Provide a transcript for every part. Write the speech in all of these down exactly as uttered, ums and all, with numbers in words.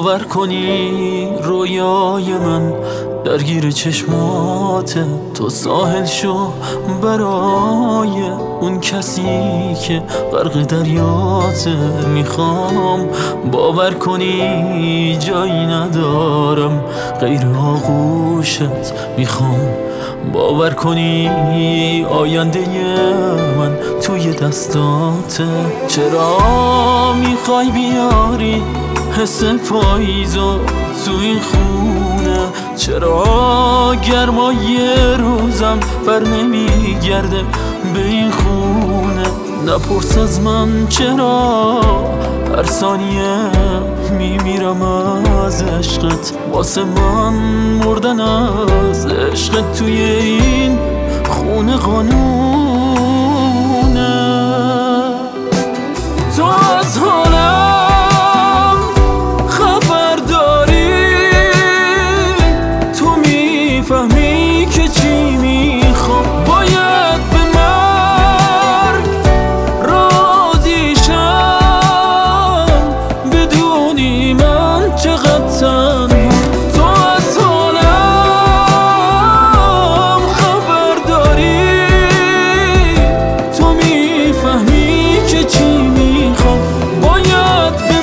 باور کنی رویای من درگیر چشماته. تو ساحل شو برای اون کسی که غرق دریاته. میخوام باور کنی جایی ندارم غیر آغوشت. میخوام باور کنی آینده من توی دستاته. چرا میخوای بیاری حس پاییزو تو این خونه؟ چرا گرمای روزم بر نمیگرده به این خونه؟ نپرس از من چرا هر ثانیه میمیرم از عشقت. واسه من مردن از عشقت توی این خونه قانونه. تو از حالم خبر داری، تو میفهمی که چی میخوام. باید به مرگ راضی شم بدونی من چقدر تنها. تو از حالم خبر داری، تو میفهمی که چی میخوام. باید به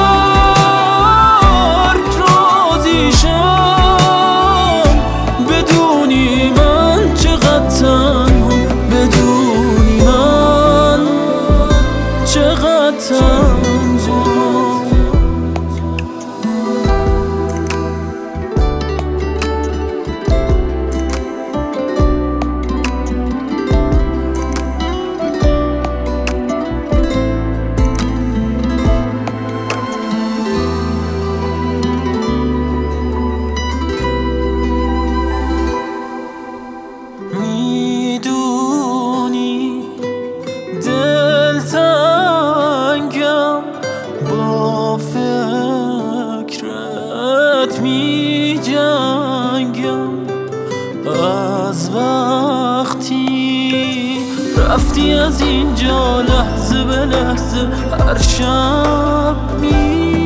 مرگ راضی شم بدونی من چقدر تنها، بدونی من چقدر تنها. میدونی دلتنگم با فکرت میجنگم از وقتی رفتی از اینجا. لحظه به لحظه هر شب می